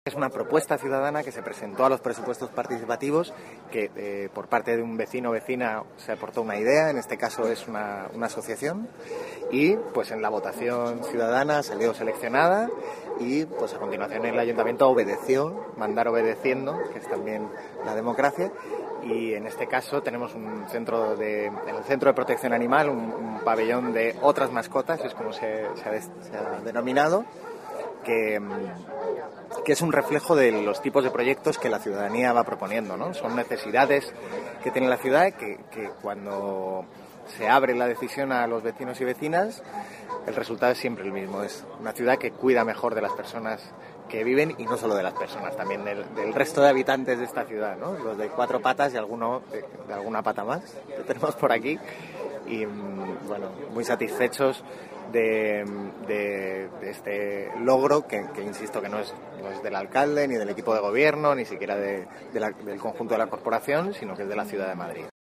Es una propuesta ciudadana que se presentó a los presupuestos participativos, que por parte de un vecino o vecina se aportó una idea, en este caso es una asociación, y pues en la votación ciudadana salió seleccionada y pues a continuación el ayuntamiento obedeció, mandar obedeciendo, que es también la democracia, y en este caso tenemos en el centro de protección animal un pabellón de otras mascotas, es como se ha denominado, que es un reflejo de los tipos de proyectos que la ciudadanía va proponiendo, ¿no? Son necesidades que tiene la ciudad que cuando se abre la decisión a los vecinos y vecinas, el resultado es siempre el mismo. Es una ciudad que cuida mejor de las personas que viven y no solo de las personas, también del resto de habitantes de esta ciudad, ¿no? Los de cuatro patas y alguno de alguna pata más que tenemos por aquí. Y bueno, muy satisfechos de este logro que insisto que no es del alcalde ni del equipo de gobierno ni siquiera del conjunto de la corporación, sino que es de la ciudad de Madrid.